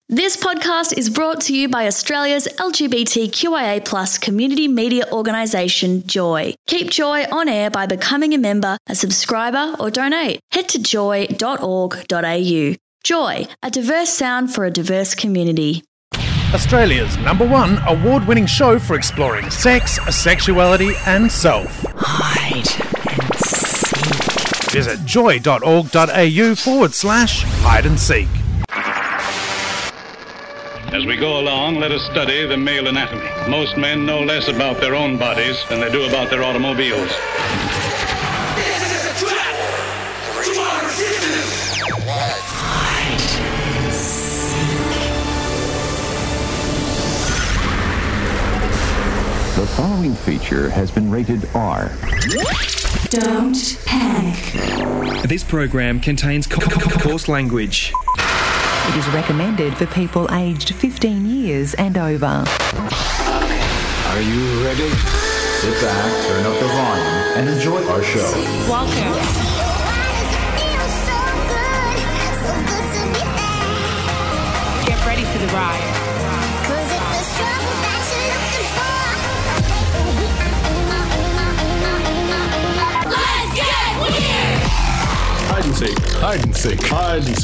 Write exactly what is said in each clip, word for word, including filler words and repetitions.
This podcast is brought to you by Australia's L G B T Q I A plus community media organisation, Joy. Keep Joy on air by becoming a member, a subscriber or donate. Head to joy dot org dot a u. Joy, a diverse sound for a diverse community. Australia's number one award-winning show for exploring sex, sexuality and self. Hide and seek. Visit joy dot org dot a u forward slash hide and seek. As we go along, let us study the male anatomy. Most men know less about their own bodies than they do about their automobiles. The following feature has been rated R. Don't panic. This program contains co- co- coarse language. It is recommended for people aged fifteen years and over. Are you ready? Sit back, turn up the volume, and enjoy our show. Welcome. Get ready for the ride. Hide and seek, hide and seek, hide and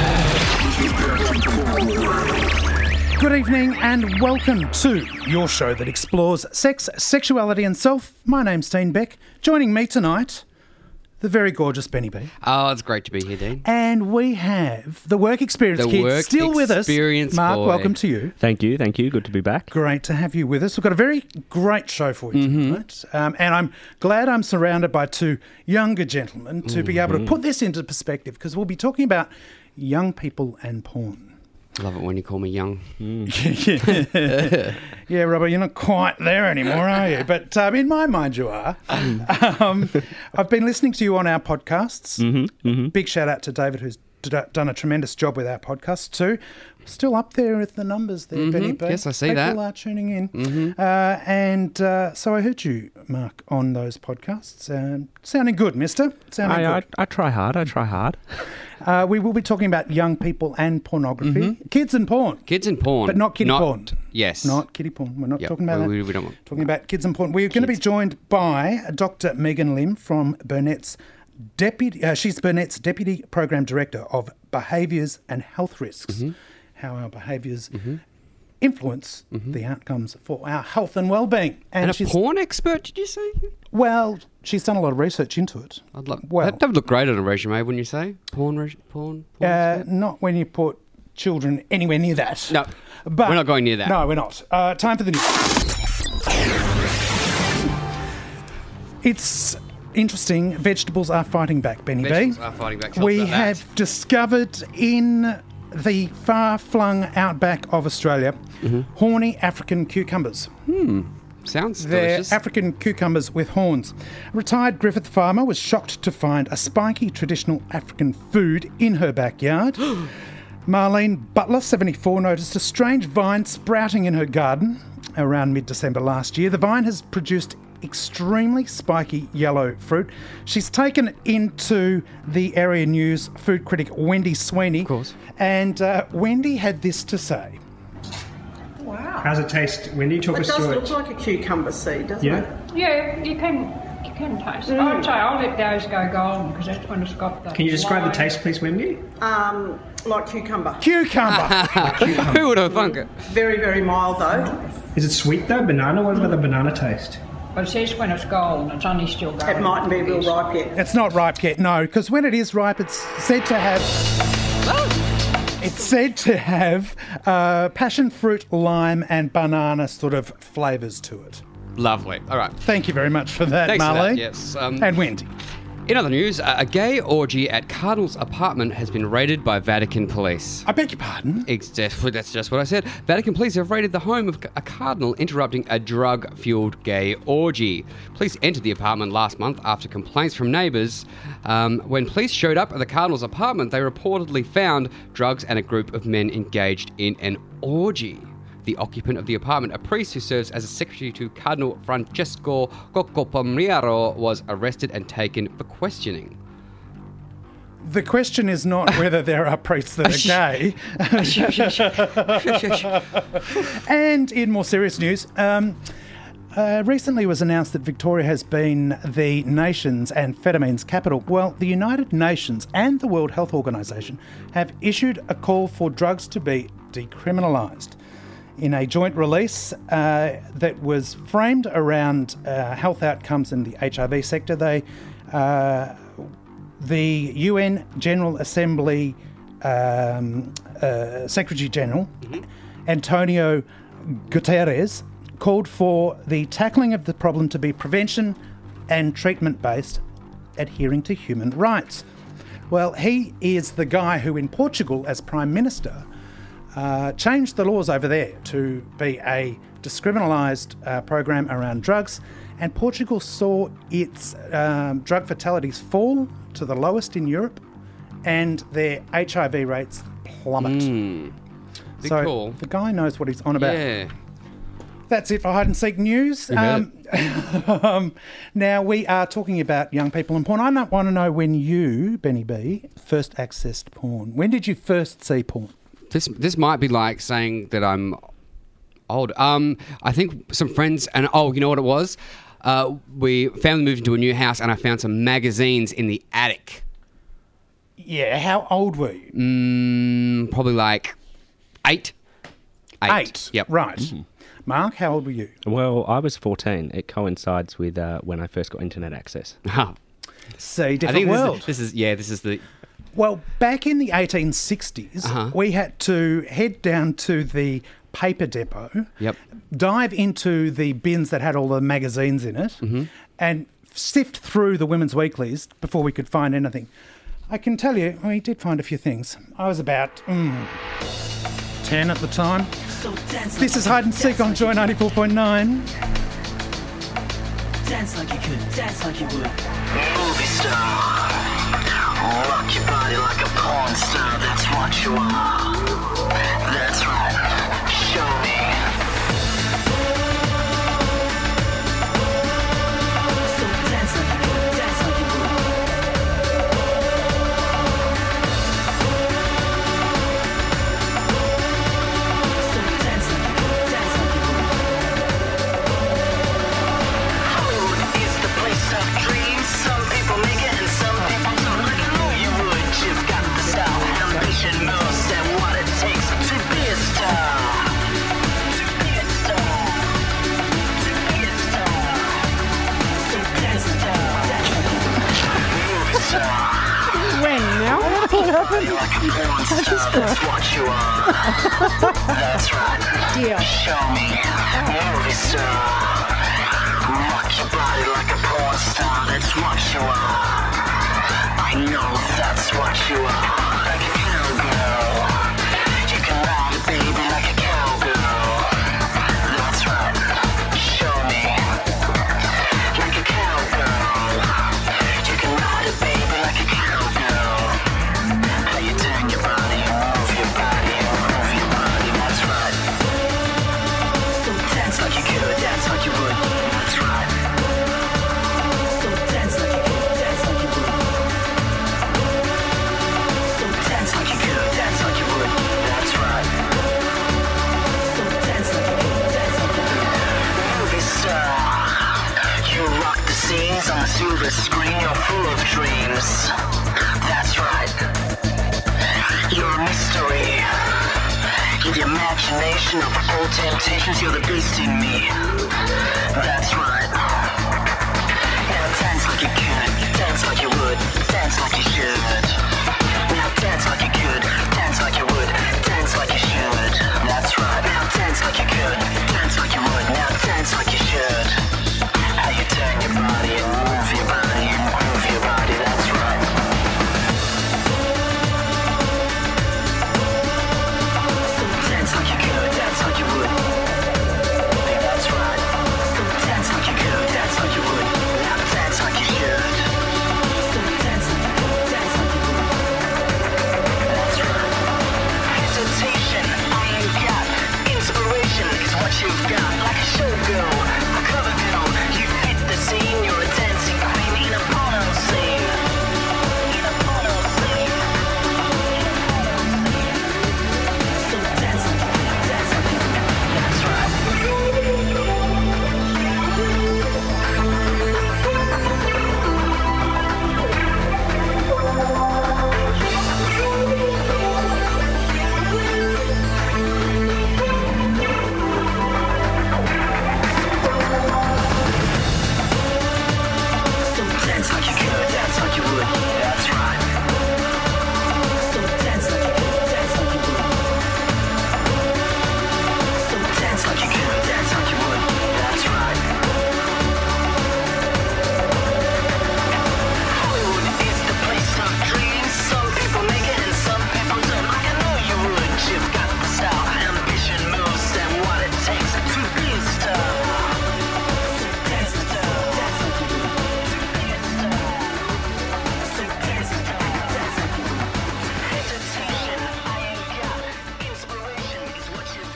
seek. Good evening and welcome to your show that explores sex, sexuality and self. My name's Dean Beck. Joining me tonight, the very gorgeous Benny B. Oh, it's great to be here, Dean. And we have the Work Experience The Kid Work still with us. Experience Mark, boy. welcome to you. Thank you, thank you. Good to be back. Great to have you with us. We've got a very great show for you Mm-hmm. tonight. Um, and I'm glad I'm surrounded by two younger gentlemen to be able to put this into perspective, because we'll be talking about young people and porn. Love it when you call me young. yeah, yeah, Robert, you're not quite there anymore, are you? But um, in my mind, you are. Um, I've been listening to you on our podcasts. Mm-hmm, mm-hmm. Big shout out to David, who's d- done a tremendous job with our podcasts too. Still up there with the numbers there, Mhm. Benny B. Yes, I see People that. are tuning in. Mhm. Uh, and uh, so I heard you, Mark, on those podcasts. Um, sounding good, mister. Sounding I, I, good. I try hard, I try hard. Uh, we will be talking about young people and pornography. Kids and porn. Kids and porn. But not kiddie porn. Yes. Not kiddie porn. We're not Yep, talking about we, that. we, we don't want. Talking about kids and porn. We're going to be Kids. joined by Doctor Megan Lim from Burnett's deputy. Uh, she's Burnett's deputy program director of behaviours and health risks. Mm-hmm. How our behaviours influence the outcomes for our health and well-being. And a she's porn expert, did you say? well, she's done a lot of research into it. I'd love. Well, that, that would look great on a resume, wouldn't you say? Porn, res- porn. porn uh, expert? not when you put children anywhere near that. No, But we're not going near that. No, we're not. Uh, time for the news. It's interesting. Vegetables are fighting back, Benny Vegetables B. are fighting back. Tell us We about that. have discovered in the far-flung outback of Australia Mm-hmm. horny African cucumbers. Sounds They're delicious. African cucumbers with horns. A retired Griffith farmer was shocked to find a spiky traditional African food in her backyard. Marlene Butler, seventy-four, noticed a strange vine sprouting in her garden around mid-December last year. The vine has produced extremely spiky yellow fruit. She's taken it into the Area News food critic Wendy Sweeney. Of course. And uh, Wendy had this to say. Wow. How's it taste? Wendy, talk It us does through look it. like a cucumber seed, doesn't Yeah. it? Yeah, you can you can taste it. I'd say I'll let those go golden because that's when it's got the. Can you describe the line. taste, please, Wendy? Um, like cucumber. Cucumber! Who would have thunk it? Very, very mild though. Is it sweet though? Banana? What about the banana taste? But it says when it's golden, it's only still golden. It mightn't be real ripe yet. It's not ripe yet, no, because when it is ripe, it's said to have. It's said to have uh, passion fruit, lime, and banana sort of flavours to it. Lovely. All right. Thank you very much for that, Thanks for Marley. that, yes. Um, And Wendy. In other news, a a gay orgy at Cardinal's apartment has been raided by Vatican police. I beg your pardon? Ex- That's just what I said. Vatican police have raided the home of a cardinal interrupting a drug-fueled gay orgy. Police entered the apartment last month after complaints from neighbours. Um, when police showed up at the cardinal's apartment, they reportedly found drugs and a group of men engaged in an orgy. The occupant of the apartment, a priest who serves as a secretary to Cardinal Francesco Coccopamriaro, was arrested and taken for questioning. The question is not whether there are priests that are gay. And in more serious news, um, uh, recently was announced that Victoria has been the nation's amphetamines capital. Well, the United Nations and the World Health Organization have issued a call for drugs to be decriminalised. In a joint release uh, that was framed around uh, health outcomes in the H I V sector, they, uh, the U N General Assembly um, uh, Secretary General, mm-hmm. Antonio Guterres, called for the tackling of the problem to be prevention and treatment-based, adhering to human rights. Well, he is the guy who in Portugal, as Prime Minister, uh, changed the laws over there to be a discriminalised uh, program around drugs, and Portugal saw its um, drug fatalities fall to the lowest in Europe and their H I V rates plummet. Mm. Big so call. The guy knows what he's on about. Yeah. That's it for Hide and Seek News. Um, um, now, we are talking about young people and porn. I want to know when you, Benny B, first accessed porn. When did you first see porn? This this might be like saying that I'm old. Um, I think some friends, and oh, you know what it was? Uh, we family moved into a new house and I found some magazines in the attic. Yeah, how old were you? Mm, probably like eight. Eight. Eight? Yep. Right. Mm-hmm. Mark, how old were you? Well, I was fourteen. It coincides with uh, when I first got internet access. Oh. See, different I think world. This is, this is, yeah, this is the... Well, back in the eighteen sixties, Uh-huh. we had to head down to the paper depot, Yep. dive into the bins that had all the magazines in it, Mm-hmm. and sift through the women's weeklies before we could find anything. I can tell you, we did find a few things. I was about mm, ten at the time. This is Hide and Seek on Joy ninety-four point nine. Dance like you could, dance like you would. Movie star. Rock your body like a porn star, that's what you are. That's right. Show me. So dance like you could, dance like you would. So dance like you could, dance like you would. Hollywood is the place of dreams. Some people make it and some people don't. Like I know you would. You've got the style, ambition, moves, and what it takes to be a star. To be a star. To be a star. So dance like you could, dance like you would. Movie star. When now? What happened? Like a porn star, that's what you are. That's right. Deal. Show me. Movie star. Rock your body like a porn star, that's what you are. I know that's what you are. Like a cowgirl. You can ride a baby like a cowgirl. That's right. Show me. Like a cowgirl. You can ride a baby like a cowgirl. How you turn your body and move your body and move your body. That's right. So dance like you could, dance like you would. That's right. So dance like you could, dance like you would. So dance like you could, dance like you would. That's right. So dance like you could, dance like you would. Movie star. You rock the scenes on the silver screen. You're full of dreams. That's right. You're a mystery. You're the imagination of all temptations. You're the beast in me. That's right. Now dance like you could, dance like you would, dance like you should. Now dance like you could, dance like you would, dance like you should. That's right. Now dance like you could, dance like you would, now dance like you should. How you turn your body and move your body and move your body. That's right. So dance like you could, dance like you would. That's right. So dance like you could, dance like you would. Now dance like you should. So dance like you could, dance like you would.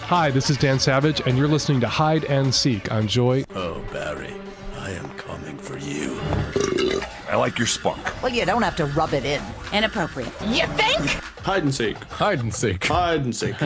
Hi, this is Dan Savage, and you're listening to Hide and Seek on Joy. Oh, Barry, I am coming for you. I like your spunk. Well, you don't have to rub it in. Inappropriate. You think? Hide and seek. Hide and seek. Hide and seek.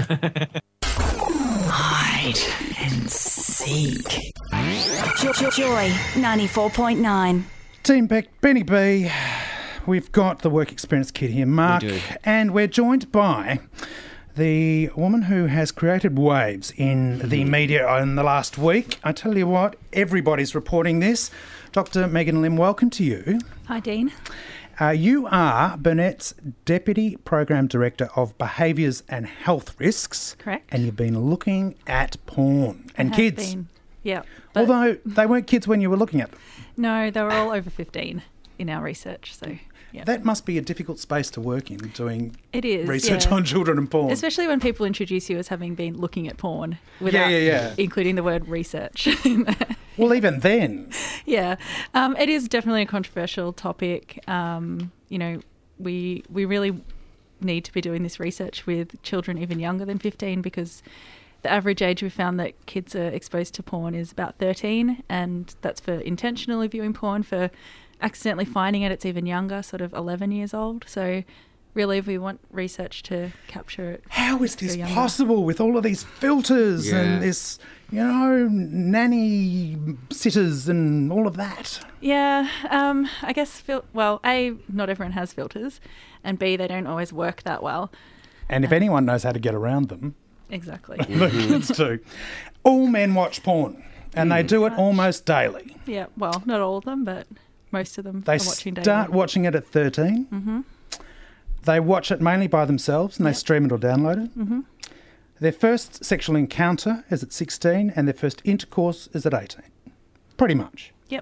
Hide and seek. Joy, Joy ninety-four point nine. Team Beck, Benny B, we've got the work experience kid here, Mark, We do. and we're joined by the woman who has created waves in the media in the last week. I tell you what, everybody's reporting this. Doctor Megan Lim, welcome to you. Hi, Dean. Uh, you are Burnett's Deputy Program Director of Behaviours and Health Risks. Correct. And you've been looking at porn and I have kids. been. Yeah. Although they weren't kids when you were looking at them. No, they were all over fifteen in our research. So, yeah. That must be a difficult space to work in, doing It is, research yeah. on children and porn. Especially when people introduce you as having been looking at porn without yeah, yeah. including the word research. Well, even then. Yeah, um, it is definitely a controversial topic. Um, you know, we we really need to be doing this research with children even younger than fifteen, because the average age we found that kids are exposed to porn is about thirteen, and that's for intentionally viewing porn. For accidentally finding it, it's even younger, sort of eleven years old. So really, if we want research to capture it. How is this for younger- possible with all of these filters Yeah. and this, you know, nanny sitters and all of that? Yeah, um, I guess, fil- well, A, not everyone has filters, and B, they don't always work that well. And if anyone knows how to get around them, Exactly. the kids do. All men watch porn, and they do it almost daily. Yeah, well, not all of them, but most of them They are watching daily. start watching it at thirteen. Mm-hmm. They watch it mainly by themselves, and they stream it or download it. Mm-hmm. Their first sexual encounter is at sixteen, and their first intercourse is at eighteen. Pretty much. Yep.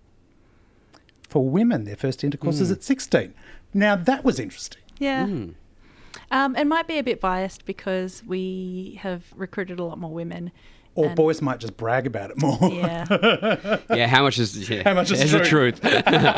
For women, their first intercourse is Mm. at sixteen. Now, that was interesting. Yeah. Um, it might be a bit biased because we have recruited a lot more women. Or and- boys might just brag about it more. Yeah. Yeah, how much is yeah, How much is is the truth? truth?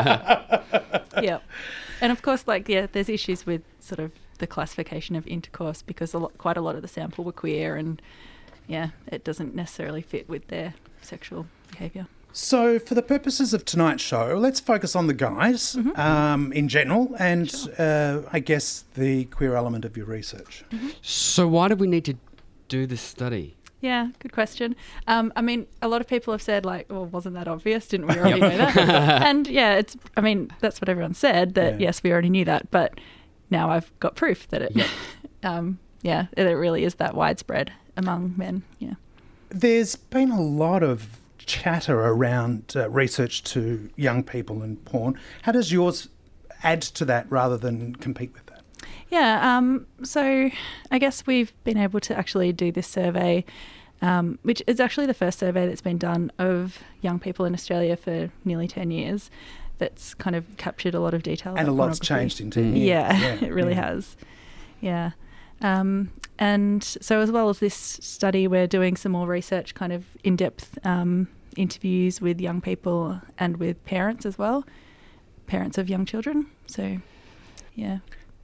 Yeah. And of course, like, yeah, there's issues with sort of the classification of intercourse, because a lot, quite a lot of the sample were queer, and yeah, it doesn't necessarily fit with their sexual behaviour. So, for the purposes of tonight's show, let's focus on the guys Mm-hmm. um, in general and uh, I guess the queer element of your research. So why do we need to do this study? Yeah, good question. Um, I mean, a lot of people have said, like, well, wasn't that obvious? Didn't we already know that? And yeah, it's, I mean, that's what everyone said, that Yeah. yes, we already knew that, but now I've got proof that it, um, yeah, it really is that widespread among men. Yeah. There's been a lot of chatter around uh, research to young people and porn. How does yours add to that rather than compete with that? Yeah, um, so I guess we've been able to actually do this survey, um, which is actually the first survey that's been done of young people in Australia for nearly ten years. That's kind of captured a lot of detail. And a about lot's pornography. changed in ten years. Yeah, Yeah, it really yeah. has. Yeah. Um, and so as well as this study, we're doing some more research, kind of in-depth um, interviews with young people and with parents as well, parents of young children. So, yeah.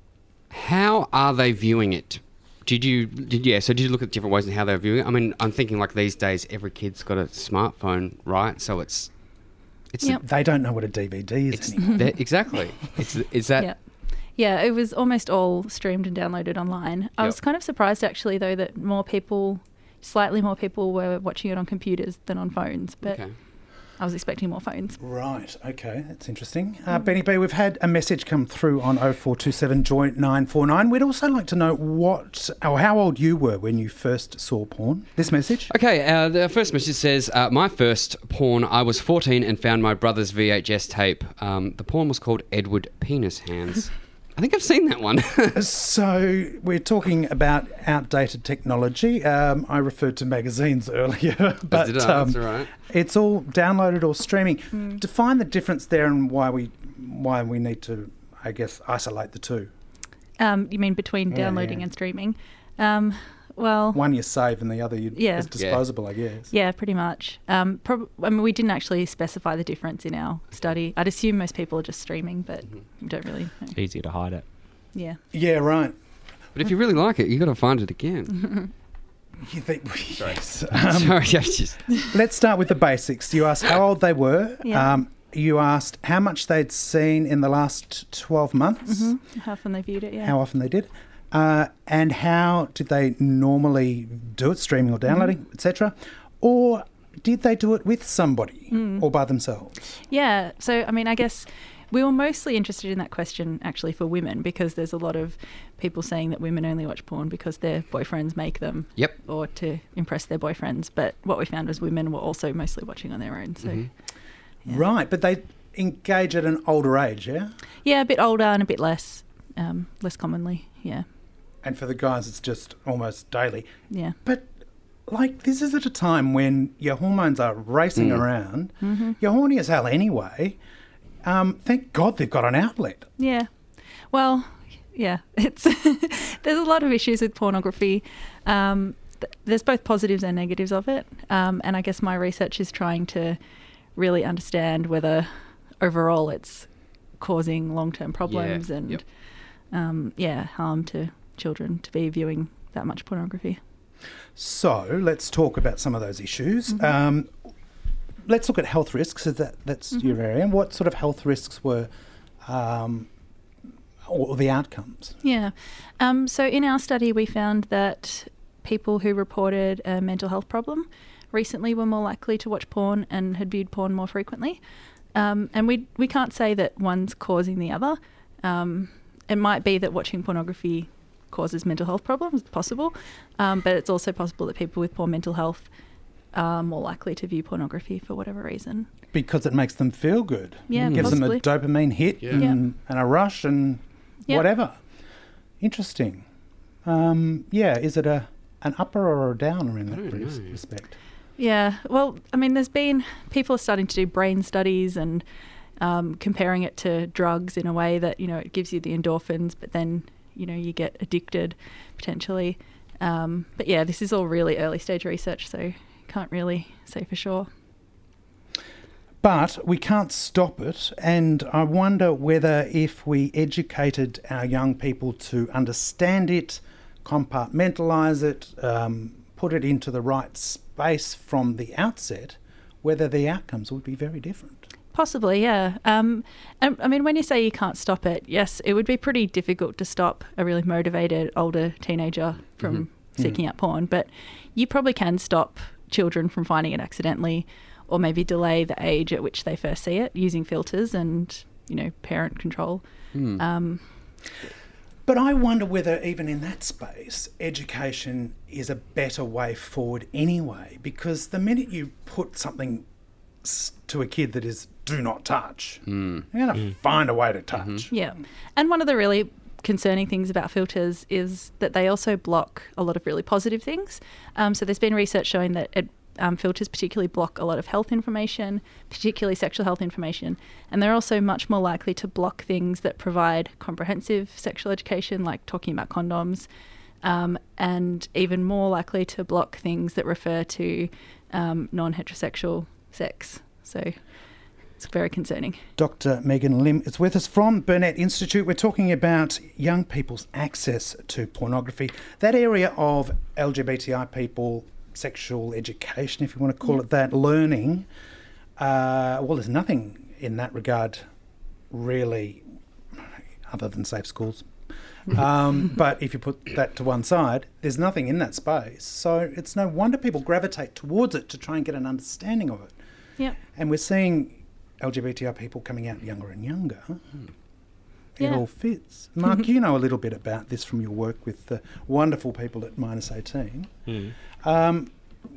How are they viewing it? Did you, did yeah, so did you look at different ways in how they're viewing it? I mean, I'm thinking like these days every kid's got a smartphone, right? So it's... it's Yep. They don't know what a D V D is anymore. that, exactly. It's, is that... Yeah. Yeah, it was almost all streamed and downloaded online. I Yep. was kind of surprised, actually, though, that more people, slightly more people were watching it on computers than on phones. But Okay. I was expecting more phones. Right, okay, that's interesting. Uh, Benny B, we've had a message come through on oh four two seven joy nine four nine. We'd also like to know what, or how old you were when you first saw porn. This message? Okay, uh, the first message says, uh, my first porn, I was fourteen and found my brother's V H S tape. Um, the porn was called Edward Penis Hands. I think I've seen that one. So we're talking about outdated technology. Um, I referred to magazines earlier, but did I, um, that's all right. it's all downloaded or streaming. Mm. Define the difference there and why we why we need to, I guess, isolate the two. Um, you mean between Yeah, downloading yeah. and streaming? Um, well, One you save and the other you, Yeah. is disposable, I guess. yeah, pretty much. Um, prob- I mean, we didn't actually specify the difference in our study. I'd assume most people are just streaming, but we don't really know. Easier to hide it. Yeah. Yeah, right. But if you really like it, you got to find it again. You think, yes. Sorry, I was just... Let's start with the basics. You asked how old they were. Yeah. Um, you asked how much they'd seen in the last twelve months. Mm-hmm. How often they viewed it, yeah. How often they did. Uh, and how did they normally do it, streaming or downloading, mm-hmm. et cetera? Or did they do it with somebody Mm. or by themselves? Yeah. So, I mean, I guess we were mostly interested in that question actually for women, because there's a lot of people saying that women only watch porn because their boyfriends make them. Yep. Or to impress their boyfriends. But what we found was women were also mostly watching on their own. So, Mm-hmm. yeah. Right, but they engage at an older age, yeah? Yeah, a bit older and a bit less, um, less commonly, yeah. And for the guys, it's just almost daily. Yeah. But, like, this is at a time when your hormones are racing Mm. around. Mm-hmm. You're horny as hell anyway. Um, thank God they've got an outlet. Yeah. Well, yeah, it's there's a lot of issues with pornography. Um, th- there's both positives and negatives of it. Um, and I guess my research is trying to really understand whether overall it's causing long-term problems Yeah. and, Yep. um, yeah, harm to children to be viewing that much pornography. So let's talk about some of those issues. Mm-hmm. Um, let's look at health risks. Is that that's Mhm. your area? What sort of health risks were, um, or the outcomes? Yeah. Um, so in our study, we found that people who reported a mental health problem recently were more likely to watch porn and had viewed porn more frequently. Um, and we we can't say that one's causing the other. Um, it might be that watching pornography causes mental health problems, it's possible, um, but it's also possible that people with poor mental health are more likely to view pornography for whatever reason. Because it makes them feel good. Yeah, Gives possibly. them a dopamine hit Yeah. and, Yeah. and a rush and Yeah. whatever. Interesting. Um, yeah, is it a an upper or a downer in that res- respect? Yeah, well, I mean, there's been people are starting to do brain studies and um, comparing it to drugs in a way that, you know, it gives you the endorphins, but then, you know, you get addicted potentially. Um, but yeah, this is all really early stage research, so can't really say for sure. But we can't stop it, and I wonder whether if we educated our young people to understand it, compartmentalise it, um, put it into the right space from the outset, whether the outcomes would be very different. Possibly, yeah. Um, and, I mean, when you say you can't stop it, yes, it would be pretty difficult to stop a really motivated older teenager from Mm-hmm. seeking Mm. out porn, but you probably can stop children from finding it accidentally, or maybe delay the age at which they first see it using filters and, you know, parent control. Mm. Um, But I wonder whether even in that space, education is a better way forward anyway, because the minute you put something s- to a kid that is do not touch, Mm. you're going to Mm. find a way to touch. Yeah. And one of the really concerning things about filters is that they also block a lot of really positive things. Um, so there's been research showing that it, um, filters particularly block a lot of health information, particularly sexual health information. And they're also much more likely to block things that provide comprehensive sexual education, like talking about condoms, um, and even more likely to block things that refer to um, non-heterosexual sex. So it's very concerning. Doctor Megan Lim is with us from Burnett Institute. We're talking about young people's access to pornography, that area of L G B T I people, sexual education, if you want to call Yeah. it that, learning. Uh, well, there's nothing in that regard really, other than safe schools. Um, but if you put that to one side, there's nothing in that space. So it's no wonder people gravitate towards it to try and get an understanding of it. Yep. And we're seeing L G B T I people coming out younger and younger. It Yeah. all fits. Mark, you know a little bit about this from your work with the wonderful people at minus eighteen. Mm. Um,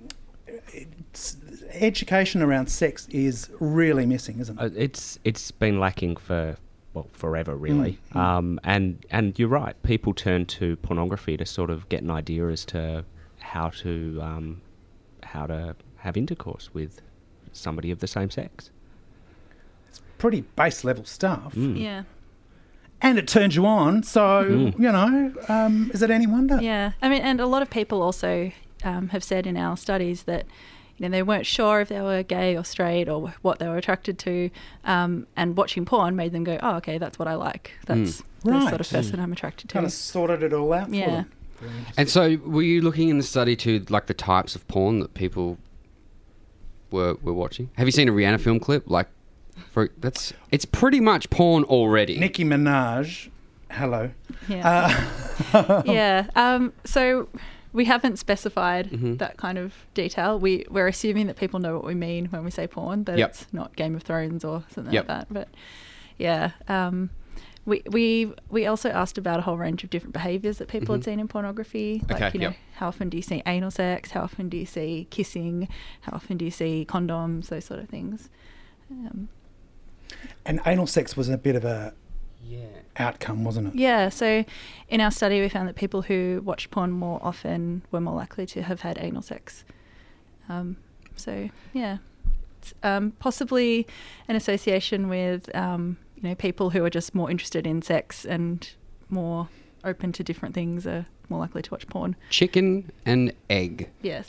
it's, education around sex is really missing, isn't it? Uh, It's it's been lacking for well forever, really. Mm, mm. Um, and and you're right. People turn to pornography to sort of get an idea as to how to um, how to have intercourse with somebody of the same sex. Pretty base level stuff. Mm. Yeah. And it turns you on, so, Mm. you know, um, is it any wonder? Yeah, I mean, and a lot of people also um, have said in our studies that, you know, they weren't sure if they were gay or straight or what they were attracted to, um, and watching porn made them go, oh, okay, that's what I like. That's Mm. the Right. sort of person I'm attracted to. Kind of sorted it all out for Yeah. them. And so, were you looking in the study to like the types of porn that people were were watching? Have you seen a Rihanna film clip? Like, for that's it's pretty much porn already. Nicki Minaj, hello. Yeah. Uh, yeah. Um, so we haven't specified Mhm. that kind of detail. We we're assuming that people know what we mean when we say porn. That Yep. it's not Game of Thrones or something Yep. like that. But yeah. Um, We we we also asked about a whole range of different behaviours that people Mhm. had seen in pornography. Like, Okay, you know, yep. how often do you see anal sex? How often do you see kissing? How often do you see condoms? Those sort of things. Um, And anal sex was a bit of a yeah. outcome, wasn't it? yeah, so in our study we found that people who watched porn more often were more likely to have had anal sex. Um, so, yeah. It's, um, possibly an association with... Um, you know, people who are just more interested in sex and more open to different things are more likely to watch porn. Chicken and egg. Yes.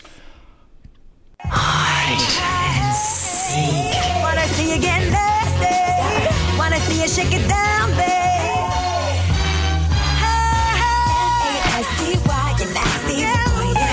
Wanna see you get nasty. Wanna see you shake it down, babe. Hey, hey. A S T Y, you nasty.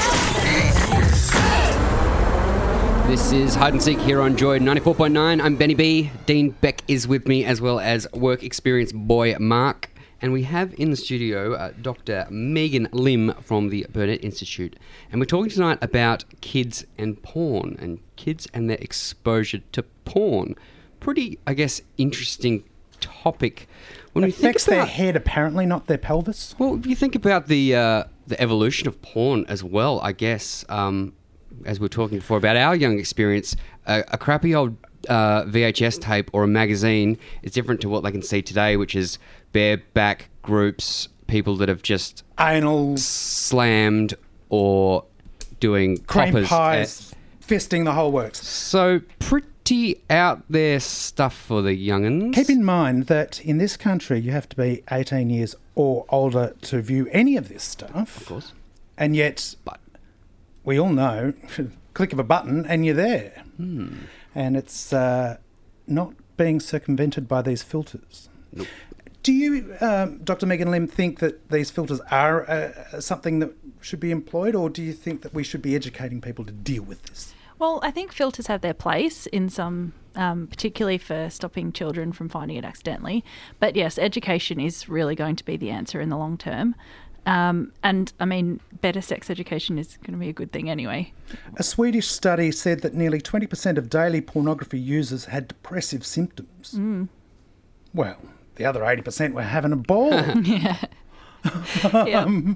This is Hide and Seek here on Joy ninety-four point nine. I'm Benny B. Dean Beck is with me, as well as work experience boy Mark. And we have in the studio uh, Doctor Megan Lim from the Burnett Institute. And we're talking tonight about kids and porn, and kids and their exposure to porn. Pretty, I guess, interesting topic. When It we think affects their about, head, apparently, not their pelvis. well, if you think about the uh, the evolution of porn as well, I guess, um, as we were talking before about our young experience, a, a crappy old uh, V H S tape or a magazine is different to what they can see today, which is bareback groups, people that have just anal slammed or doing Cream coppers pies, fisting the whole works. So pretty out there stuff for the young'uns. Keep in mind that in this country you have to be eighteen years or older to view any of this stuff. Of course. And yet, but we all know, click of a button and you're there. Hmm. And it's uh, not being circumvented by these filters. Nope. Do you, um, Doctor Megan Lim, think that these filters are uh, something that should be employed, or do you think that we should be educating people to deal with this? Well, I think filters have their place in some, um, particularly for stopping children from finding it accidentally. But yes, education is really going to be the answer in the long term. Um, and I mean, better sex education is going to be a good thing anyway. A Swedish study said that nearly twenty percent of daily pornography users had depressive symptoms. Mm. Well, the other eighty percent were having a ball. yeah. um,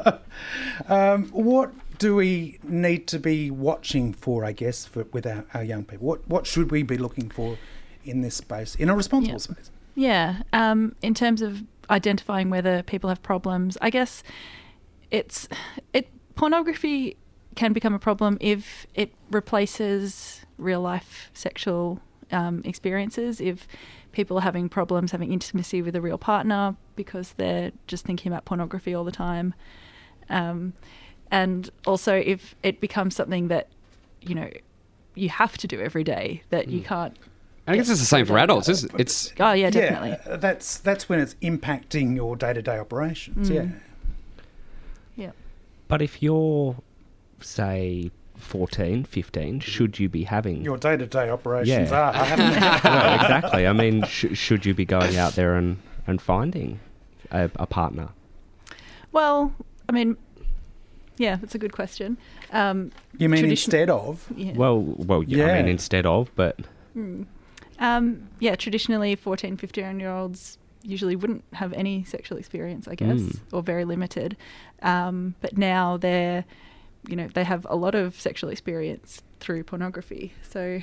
um, what do we need to be watching for, I guess, for, with our, our young people? What what should we be looking for in this space, in a responsible Yeah. space? Yeah. Um, in terms of identifying whether people have problems, I guess it's it pornography can become a problem if it replaces real life sexual um, experiences. If people are having problems having intimacy with a real partner because they're just thinking about pornography all the time, um, and also if it becomes something that you know you have to do every day, that you can't. I guess it's the same for adults, isn't it? It's Oh yeah, definitely. Yeah, that's that's when it's impacting your day-to-day operations. Mm. Yeah. Yeah. But if you're, say, fourteen, fifteen, should you be having... Your day-to-day operations Yeah. are. I haven't. Well, exactly. I mean, sh- should you be going out there and, and finding a, a partner? Well, I mean, yeah, that's a good question. Um, You mean tradition- instead of? Yeah. Well, well, yeah, I mean, Yeah. instead of, but... Mm. Um, yeah, traditionally fourteen, fifteen-year-olds usually wouldn't have any sexual experience, I guess, Mm. or very limited. Um, but now they're, you know, they have a lot of sexual experience through pornography. So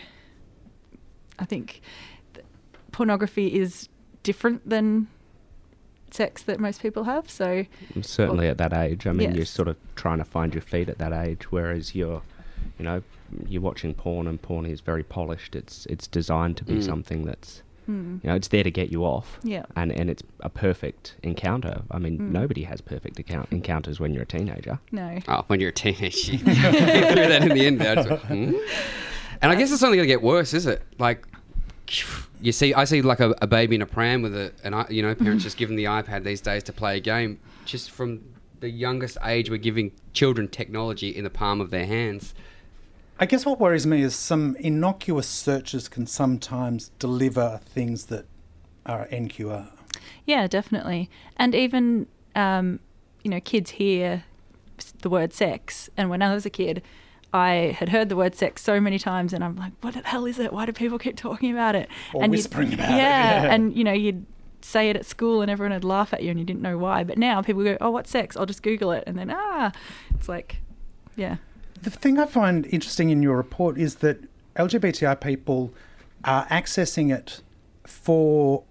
I think th- pornography is different than sex that most people have. So Certainly well, at that age. I mean, you're yes. sort of trying to find your feet at that age, whereas you're, you know, you're watching porn, and porn is very polished. It's it's designed to be Mm. something that's, Mm. you know, it's there to get you off. Yeah. And and it's a perfect encounter. I mean, Mm. nobody has perfect account- encounters when you're a teenager. No. Oh, when you're a teenager. You threw that in the end there. I was like, hmm? And I guess it's only going to get worse, is it? Like, you see, I see like a, a baby in a pram with a, an, i- you know, parents just give them the iPad these days to play a game just from the youngest age we're giving children technology in the palm of their hands. I guess what worries me is some innocuous searches can sometimes deliver things that are N Q R. Yeah, definitely. And even, um, you know, kids hear the word sex. And when I was a kid, I had heard the word sex so many times and I'm like, what the hell is it? Why do people keep talking about it? Or and whispering about yeah, it. Yeah. And, you know, you'd say it at school and everyone would laugh at you and you didn't know why. But now people go, oh, what's sex? I'll just Google it. And then, ah, it's like, yeah. The thing I find interesting in your report is that L G B T I people are accessing it for,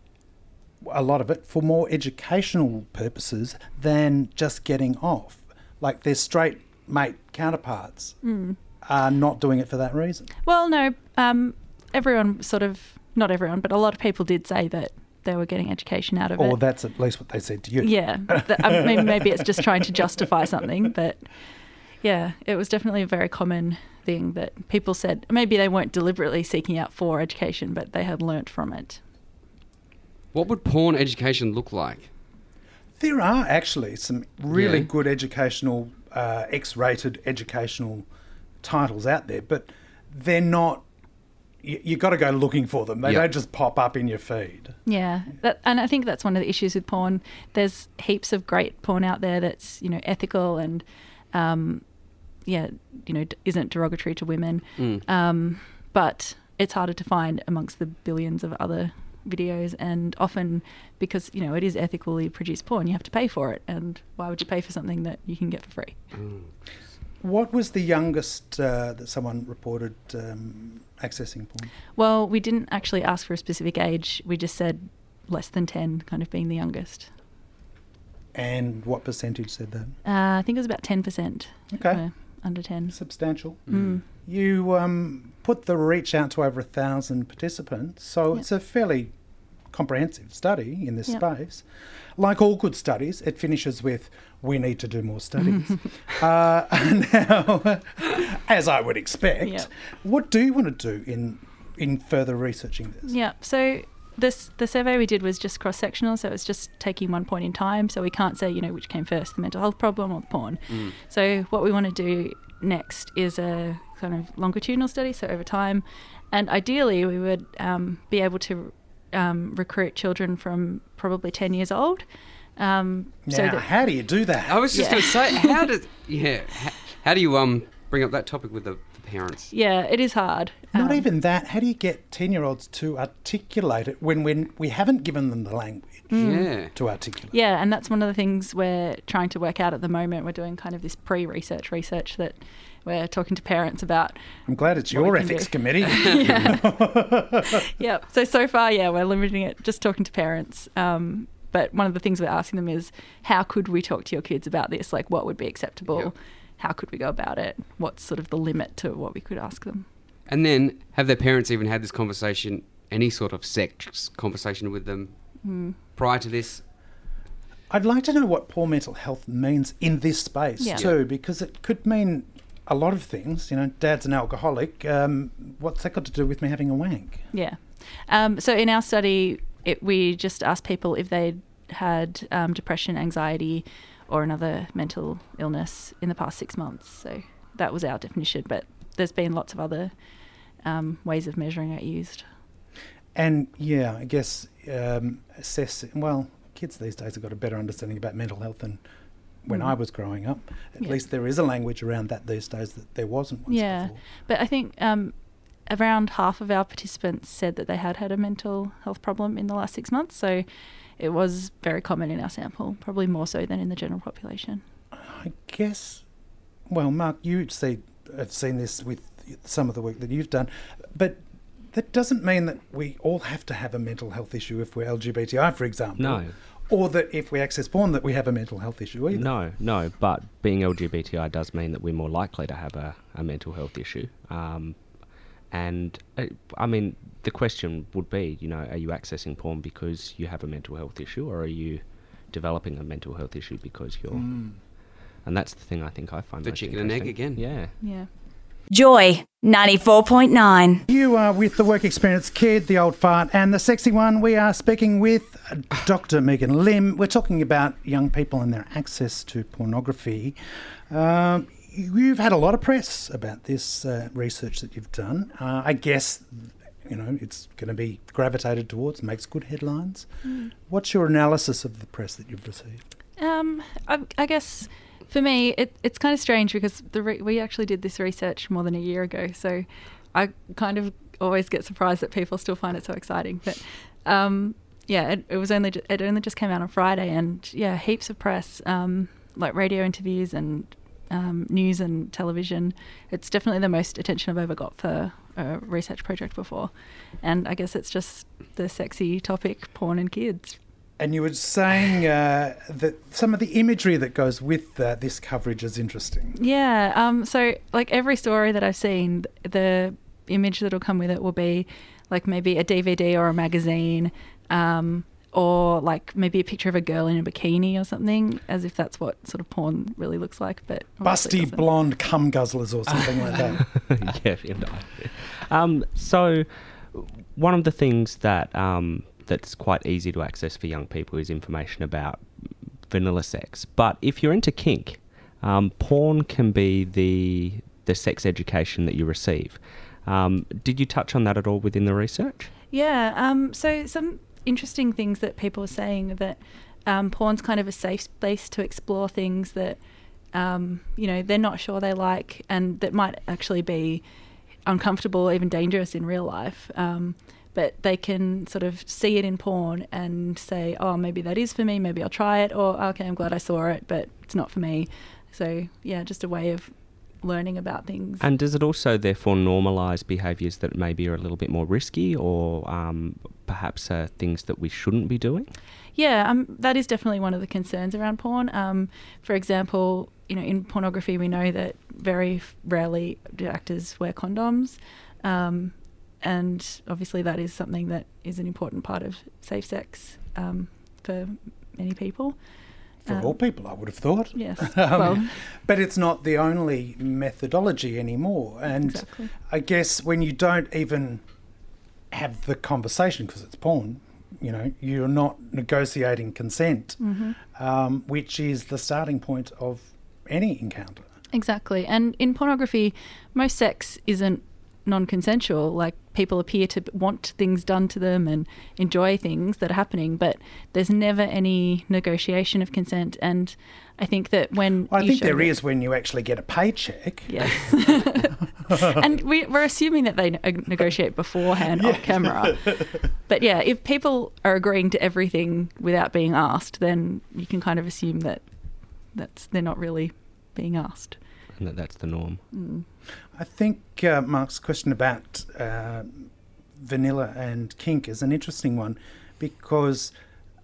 a lot of it, for more educational purposes than just getting off. Like their straight mate counterparts Mm. are not doing it for that reason. Well, no, um, everyone sort of, not everyone, but a lot of people did say that they were getting education out of it. Or that's at least what they said to you. Yeah. The- I mean, maybe it's just trying to justify something, but yeah, it was definitely a very common thing that people said. Maybe they weren't deliberately seeking out for education, but they had learnt from it. What would porn education look like? There are actually some really Yeah. good educational, uh, X-rated educational titles out there, but they're not. You, you got to go looking for them. They Yep. don't just pop up in your feed. Yeah, that, and I think that's one of the issues with porn. There's heaps of great porn out there that's, you know, ethical and, um, yeah, you know, d- isn't derogatory to women. Mm. Um, but it's harder to find amongst the billions of other videos, and often because, you know, it is ethically produced porn, you have to pay for it. And why would you pay for something that you can get for free? What was the youngest uh, that someone reported um, accessing porn? Well, we didn't actually ask for a specific age. We just said less than ten kind of being the youngest. And what percentage said that? Uh, I think it was about ten percent. Okay. were under ten. Substantial. Mm. You um, put the reach out to over a thousand participants, so Yep. it's a fairly comprehensive study in this Yep. space. Like all good studies, it finishes with, we need to do more studies. uh, now, as I would expect, Yep. what do you want to do in in further researching this? Yeah. So this the survey we did was just cross sectional, so it's just taking one point in time. So we can't say, you know, which came first, the mental health problem or the porn. Mm. So what we want to do next is a kind of longitudinal study, so over time, and ideally we would um, be able to um, recruit children from probably ten years old. Um, Now, so that, how do you do that? I was just Yeah. going to say, how does yeah, how, how do you um bring up that topic with the, the parents? yeah, it is hard. Not Um, even that. How do you get ten-year-olds to articulate it when, when we haven't given them the language Yeah. to articulate? Yeah, and that's one of the things we're trying to work out at the moment. We're doing kind of this pre-research research that we're talking to parents about. I'm glad it's what your we can ethics do. committee. Yeah. Yep. So, so far, yeah, we're limiting it, just talking to parents. Um, but one of the things we're asking them is, how could we talk to your kids about this? Like, what would be acceptable? Yep. How could we go about it? What's sort of the limit to what we could ask them? And then have their parents even had this conversation, any sort of sex conversation with them Mm. prior to this? I'd like to know what poor mental health means in this space Yeah. too, because it could mean a lot of things. You know, Dad's an alcoholic. Um, what's that got to do with me having a wank? Yeah. Um, so in our study, it, we just asked people if they'd had um, depression, anxiety, or another mental illness in the past six months. So that was our definition, but there's been lots of other um, ways of measuring it used. And yeah, I guess um, assess. Well, kids these days have got a better understanding about mental health than when Mm. I was growing up. At Yeah. least there is a language around that these days that there wasn't once Yeah, before. but I think um, around half of our participants said that they had had a mental health problem in the last six months. So it was very common in our sample, probably more so than in the general population. I guess. Well, Mark, you see, have seen this with some of the work that you've done, but that doesn't mean that we all have to have a mental health issue if we're L G B T I, for example. No. Or that if we access porn that we have a mental health issue either. No, no, but being L G B T I does mean that we're more likely to have a, a mental health issue. Um, and, uh, I mean, the question would be, you know, are you accessing porn because you have a mental health issue, or are you developing a mental health issue because you're... Mm. And that's the thing I think I find The most chicken and egg interesting. again. Yeah. Yeah. Joy ninety-four point nine. You are with the work experience kid, the old fart, and the sexy one. We are speaking with Doctor Megan Lim. We're talking about young people and their access to pornography. Um, you've had a lot of press about this uh, research that you've done. Uh, I guess, you know, it's going to be gravitated towards, makes good headlines. Mm. What's your analysis of the press that you've received? Um, I, I guess... For me, it, it's kind of strange because the re- we actually did this research more than a year ago, so I kind of always get surprised that people still find it so exciting. But um, yeah, it, it was only ju- it only just came out on Friday, and yeah, heaps of press, um, like radio interviews and um, news and television. It's definitely the most attention I've ever got for a research project before, and I guess it's just the sexy topic, porn and kids. And you were saying uh, that some of the imagery that goes with uh, this coverage is interesting. Yeah. Um, so, like, every story that I've seen, the image that'll come with it will be, like, maybe a D V D or a magazine, um, or, like, maybe a picture of a girl in a bikini or something, as if that's what sort of porn really looks like. But busty blonde cum guzzlers or something like that. Yeah, you know. Um, so, one of the things that... Um, that's quite easy to access for young people is information about vanilla sex. But if you're into kink, um, porn can be the the sex education that you receive. Um, did you touch on that at all within the research? Yeah. Um, so some interesting things that people are saying that um, porn's kind of a safe space to explore things that um, you know they're not sure they like, and that might actually be uncomfortable, even dangerous in real life. Um, but they can sort of see it in porn and say, oh, maybe that is for me, maybe I'll try it, or okay, I'm glad I saw it, but it's not for me. So, yeah, just a way of learning about things. And does it also therefore normalise behaviours that maybe are a little bit more risky, or um, perhaps uh, things that we shouldn't be doing? Yeah, um, that is definitely one of the concerns around porn. Um, for example, you know, in pornography we know that very rarely do actors wear condoms. Um And obviously that is something that is an important part of safe sex um, for many people. For um, all people, I would have thought. Yes. um, well, but it's not the only methodology anymore. And exactly. I guess when you don't even have the conversation, because it's porn, you know, you're not negotiating consent, mm-hmm. um, which is the starting point of any encounter. Exactly. And in pornography, most sex isn't non-consensual. Like, people appear to want things done to them and enjoy things that are happening, but there's never any negotiation of consent. And I think that when I you think show there that, is when you actually get a paycheck. Yes. And we, we're assuming that they ne- negotiate beforehand, yeah. off camera. But yeah, if people are agreeing to everything without being asked, then you can kind of assume that that's they're not really being asked. And that that's the norm. Mm. I think uh, Mark's question about uh, vanilla and kink is an interesting one, because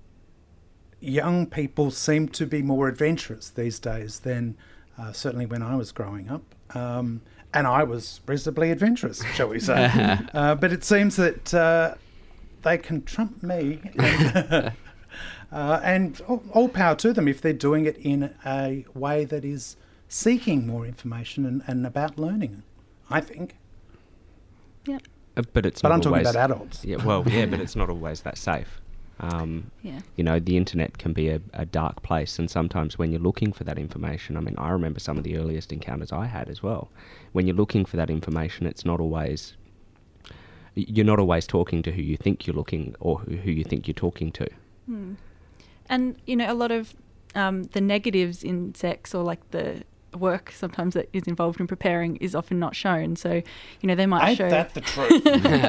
young people seem to be more adventurous these days than uh, certainly when I was growing up. Um, and I was reasonably adventurous, shall we say. uh, but it seems that uh, they can trump me. And, uh, and all, all power to them if they're doing it in a way that is seeking more information and, and about learning, I think. Yeah. Uh, but it's but not I'm talking always, about adults. Yeah, well, yeah, but it's not always that safe. Um, yeah. You know, the internet can be a, a dark place, and sometimes when you're looking for that information, I mean, I remember some of the earliest encounters I had as well. When you're looking for that information, it's not always... You're not always talking to who you think you're looking, or who, who you think you're talking to. Hmm. And, you know, a lot of um, the negatives in sex, or like the work sometimes that is involved in preparing, is often not shown. So, you know, they might Ain't show... that the truth?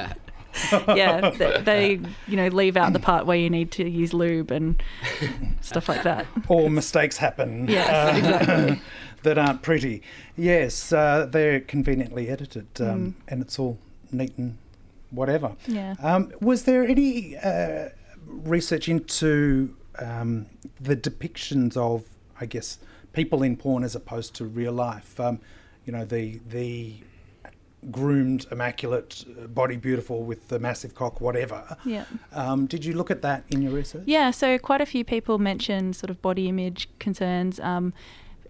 Yeah, they, they, you know, leave out the part where you need to use lube and stuff like that. Or mistakes happen. Yes, uh, exactly. that aren't pretty. Yes, uh, they're conveniently edited, um, Mm. and it's all neat and whatever. Yeah. Um, was there any uh, research into um, the depictions of, I guess, people in porn as opposed to real life? Um, you know, the the groomed, immaculate, body beautiful with the massive cock, whatever. Yeah. Um, did you look at that in your research? Yeah, so quite a few people mentioned sort of body image concerns, um,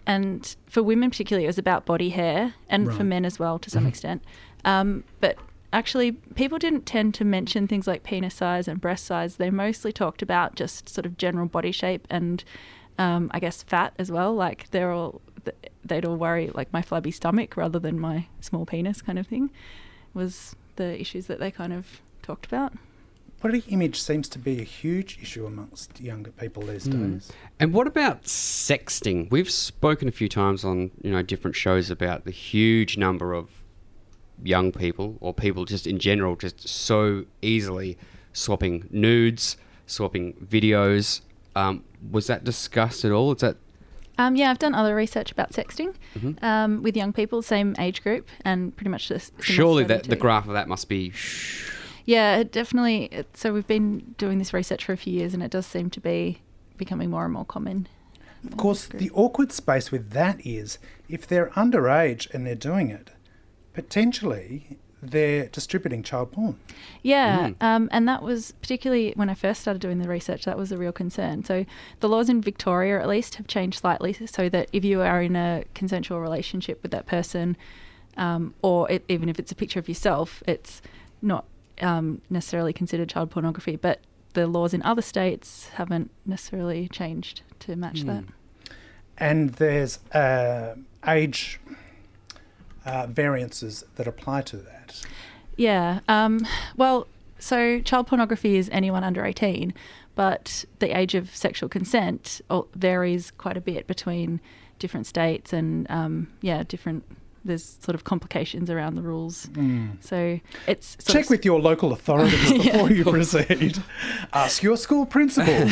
and for women particularly, it was about body hair, and Right. for men as well to some extent. Um, but actually, people didn't tend to mention things like penis size and breast size. They mostly talked about just sort of general body shape and, um, I guess, fat as well. Like they're all, they'd all worry like my flabby stomach rather than my small penis kind of thing was the issues that they kind of talked about. Body image seems to be a huge issue amongst younger people these Mm. days. And what about sexting? We've spoken a few times on, you know, different shows about the huge number of young people, or people just in general, just so easily swapping nudes, swapping videos. Um, was that discussed at all? Is that Um, yeah, I've done other research about sexting Mhm. um, with young people, same age group, and pretty much this. surely that the graph of that must be? Yeah, it definitely. It, so we've been doing this research for a few years, and it does seem to be becoming more and more common. Of course, the awkward space with that is if they're underage and they're doing it, potentially they're distributing child porn. Yeah, um, and that was particularly when I first started doing the research, that was a real concern. So the laws in Victoria, at least, have changed slightly so that if you are in a consensual relationship with that person, um, or it, even if it's a picture of yourself, it's not um, necessarily considered child pornography. But the laws in other states haven't necessarily changed to match that. And there's uh, age uh, variances that apply to that. Yeah. Um, well, so child pornography is anyone under eighteen, but the age of sexual consent al- varies quite a bit between different states and, um, yeah, different... There's sort of complications around the rules. Mm. So it's... sort Check of- with your local authorities before Yeah. you proceed. Ask your school principal.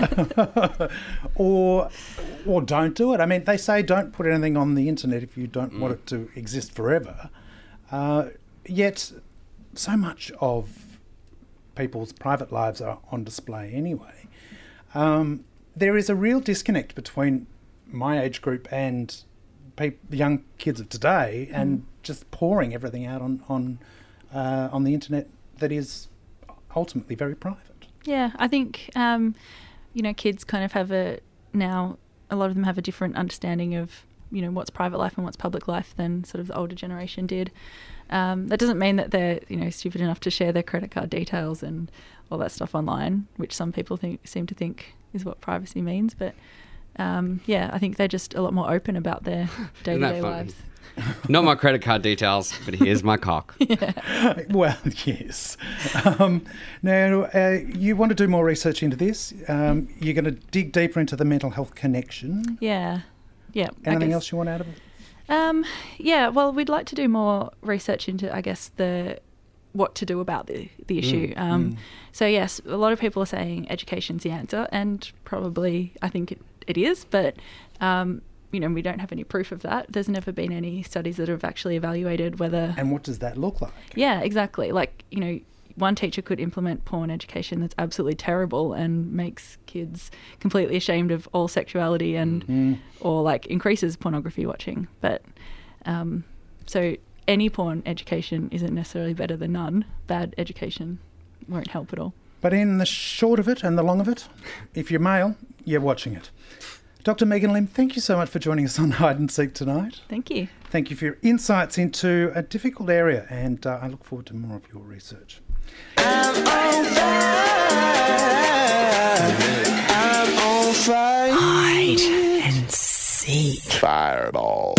or or don't do it. I mean, they say don't put anything on the internet if you don't want it to exist forever. Uh, yet, so much of people's private lives are on display anyway. Um, there is a real disconnect between my age group and peop the young kids of today, and just pouring everything out on on uh, on the internet that is ultimately very private. Yeah, I think, um, you know, kids kind of have a... Now, a lot of them have a different understanding of, you know, what's private life and what's public life than sort of the older generation did. Um, that doesn't mean that they're, you know, stupid enough to share their credit card details and all that stuff online, which some people think seem to think is what privacy means. But um, yeah, I think they're just a lot more open about their day-to-day funny? lives. Not my credit card details, but here's my cock. Well, yes. Um, now, uh, you want to do more research into this. Um, you're going to dig deeper into the mental health connection. Yeah. Yeah. I Anything guess. else you want out of it? Um, yeah, well, we'd like to do more research into, I guess, the what to do about the, the issue. Mm, Um, mm. So, yes, a lot of people are saying education's the answer, and probably I think it, it is, but, um, you know, we don't have any proof of that. There's never been any studies that have actually evaluated whether... And what does that look like? Yeah, exactly. Like, you know, one teacher could implement porn education that's absolutely terrible and makes kids completely ashamed of all sexuality and Mm. or like increases pornography watching. But um, so any porn education isn't necessarily better than none. Bad education won't help at all. But in the short of it and the long of it, if you're male, you're watching it. Doctor Megan Lim, thank you so much for joining us on Hide and Seek tonight. Thank you. Thank you for your insights into a difficult area, and uh, I look forward to more of your research. I'm on fire. Hide and seek. Fireball.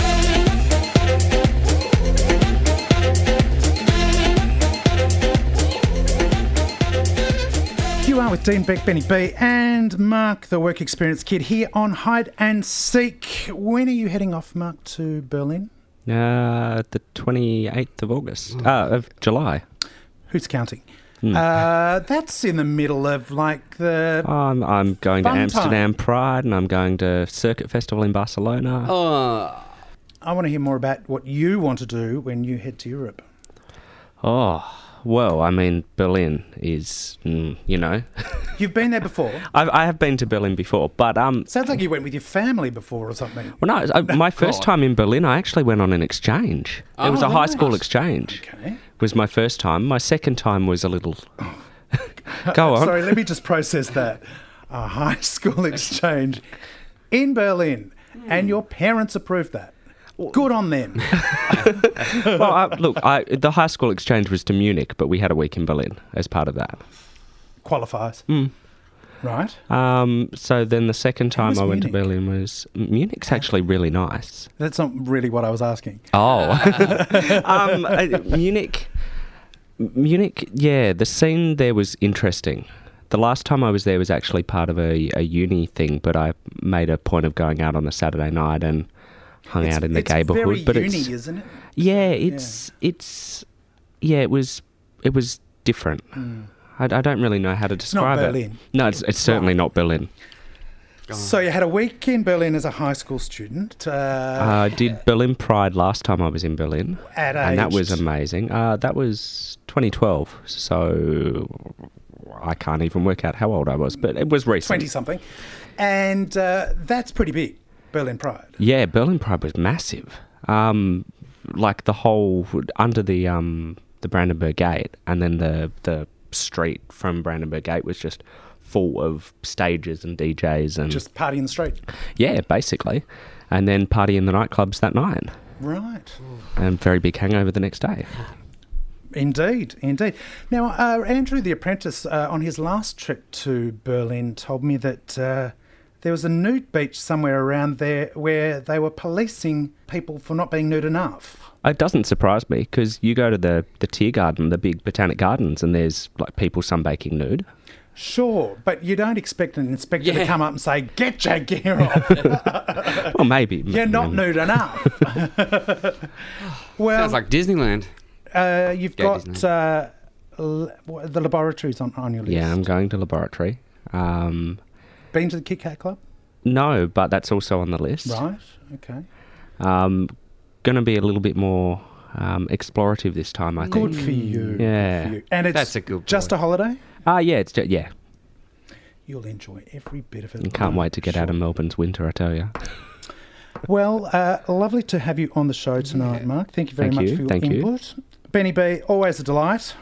You are with Dean Beck, Benny B, and Mark, the work experience kid, here on Hide and Seek. When are you heading off, Mark, to Berlin? Uh, the twenty-eighth of August. Uh, of July. Who's counting? Hmm. Uh, that's in the middle of, like, the... I'm, I'm going to Fun Amsterdam Pride, and I'm going to Circuit Festival in Barcelona. Oh. I want to hear more about what you want to do when you head to Europe. Oh, well, I mean, Berlin is, mm, you know... You've been there before? I've, I have been to Berlin before, but... um. Sounds like you went with your family before or something. Well, no, I, my first God. time in Berlin, I actually went on an exchange. It was Oh, a high nice. school exchange. Okay. Was my first time. My second time was a little... Go on. Sorry, let me just process that. A high school exchange in Berlin. and your parents approved that. Good on them. Well, I, look, I, the high school exchange was to Munich, but we had a week in Berlin as part of that. Qualifies. Mm. Right. Um, so then the second time was I went Munich? to Berlin was... Munich's actually really nice. That's not really what I was asking. Oh. um, uh, Munich... Munich, yeah, the scene there was interesting. The last time I was there was actually part of a, a uni thing, but I made a point of going out on a Saturday night and hung It's- out in the it's neighbourhood. very But uni, it's, isn't it? Yeah, it's it's yeah, it was it was different. Mm. I, I don't really know how to not describe it. Berlin. No, it's it's certainly not Berlin. So you had a week in Berlin as a high school student. Uh, I did Berlin Pride last time I was in Berlin, At and that aged? was amazing. Uh, that was twenty twelve, so I can't even work out how old I was, but it was recent. twenty-something. And uh, that's pretty big, Berlin Pride. Yeah, Berlin Pride was massive. Um, like the whole under the um, the Brandenburg Gate, and then the the street from Brandenburg Gate was just full of stages and D Js and Just party in the street. yeah, basically, and then party in the nightclubs that night, Right. and very big hangover the next day. Indeed, indeed. Now, uh, Andrew the Apprentice, uh, on his last trip to Berlin, told me that uh, there was a nude beach somewhere around there where they were policing people for not being nude enough. It doesn't surprise me because you go to the the Tiergarten, the big botanic gardens, and there's like people sunbaking nude. Sure, but you don't expect an inspector Yeah. to come up and say, "Get your gear off." Well, maybe You're not Mm. nude enough. Well, Sounds like Disneyland. uh, you've Yeah, got uh, l- what- the laboratories on, on your list. Yeah, I'm going to laboratory. Um, Been to the Kit Kat Club? no, but that's also on the list. Right, okay. Um, going to be a little bit more um, explorative this time, I think. Good for you. Yeah. Good for you. And it's That's a good just boy. a holiday? Ah, yeah, it's just, yeah. You'll enjoy every bit of it. I can't I'm wait to get out of Melbourne's winter, I tell you. Well, uh, lovely to have you on the show tonight, Mark. Thank you very Thank much you, for your thank you. input. Benny B, always a delight.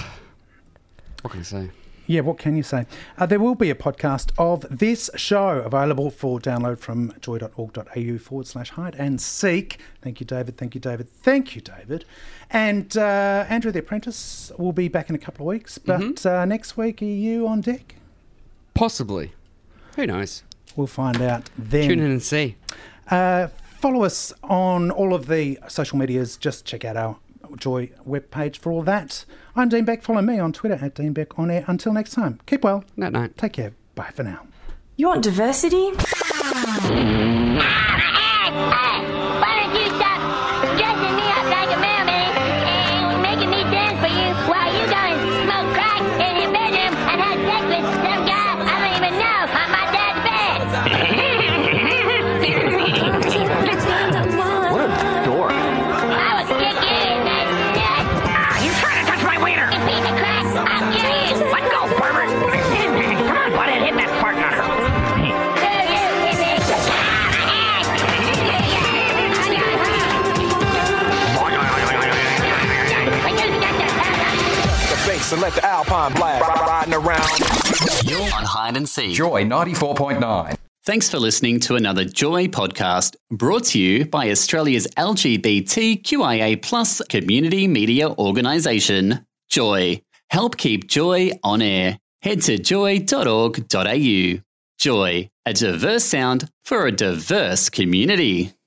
What can I say? Yeah, what can you say? Uh, there will be a podcast of this show available for download from joy.org.au forward slash hide and seek. Thank you, David. Thank you, David. Thank you, David. And uh, Andrew the Apprentice will be back in a couple of weeks. But Mm-hmm. uh, next week, are you on deck? Possibly. Who knows? We'll find out then. Tune in and see. Uh, follow us on all of the social medias. Just check out our Joy webpage for all that. I'm Dean Beck. Follow me on Twitter at Dean Beck on air. Until next time, keep well. Night night. Take care. Bye for now. You want diversity? Why don't you stop dressing me up like a mermaid and making me dance for you while you go and smoke crack in your bedroom and have sex with some guy I don't even know on my dad's bed? What a dork. I would kick you in the nuts. Ah, you trying to touch my wiener? You piece of crap, I'll kill you. Let go, pervert. Come on, butthead, hit that fart nutter. The bass and let the Alpine blast. Riding around. You're on Hide and Seek. Joy ninety-four point nine. Thanks for listening to another Joy podcast brought to you by Australia's L G B T Q I A plus community media organisation, Joy. Help keep Joy on air. Head to joy dot org dot a u. Joy, a diverse sound for a diverse community.